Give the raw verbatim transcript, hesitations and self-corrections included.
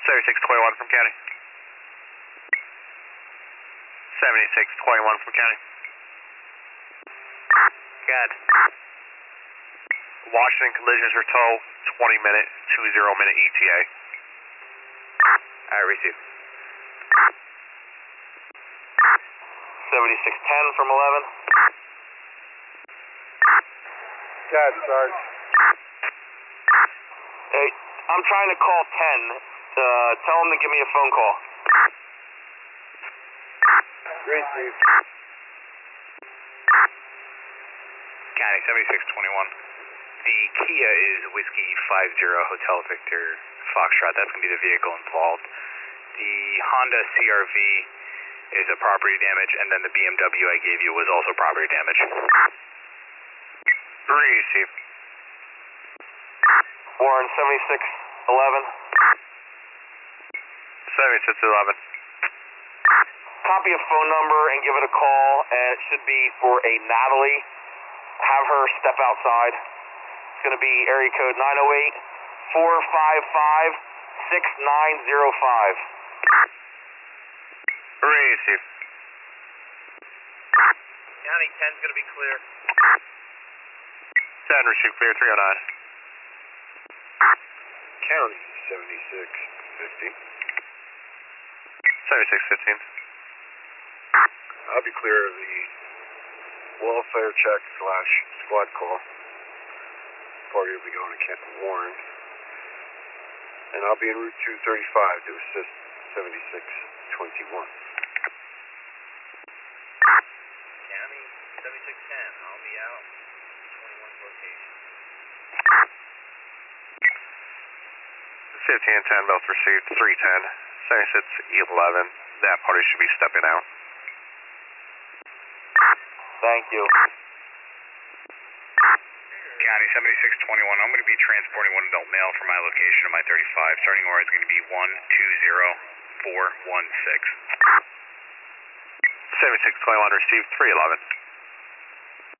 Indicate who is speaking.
Speaker 1: seventy-six twenty-one from County. seventy-six twenty-one from County. Good. Washington collisions are tow, twenty minute, two zero minute E T A. Alright, receive. seventy-six ten from eleven.
Speaker 2: Got it, Sarge.
Speaker 1: Hey, I'm trying to call ten. Uh, tell them to give me a phone call.
Speaker 2: Receive.
Speaker 1: County seventy-six twenty-one. The Kia is Whiskey five zero Hotel Victor Foxtrot. That's going to be the vehicle involved. The Honda C R V is a property damage, and then the B M W I gave you was also property damage. Receive. Warren seventy-six eleven. seventy-six eleven. Copy a phone number and give it a call, and it should be for a Natalie. Have her step outside. It's going to be area code nine oh eight, four five five, six nine zero five. Receive. County ten's going to be clear. ten, receive clear, three oh nine.
Speaker 2: County seventy-six fifty.
Speaker 1: seventy-six fifteen.
Speaker 2: I'll be clear of the welfare check slash squad call. Party will be going to Camp Warren. And I'll be en route two thirty-five to assist seventy-six twenty-one.
Speaker 1: County seventy-six ten, I'll be out. twenty-one's location. fifteen ten, belts received, three ten. seventy-six eleven, that party should be stepping out. Thank you. County seventy-six twenty-one, I'm going to be transporting one adult male from my location to my thirty-five. Starting order is going to be one two zero four one six. seventy-six twenty-one received, three eleven.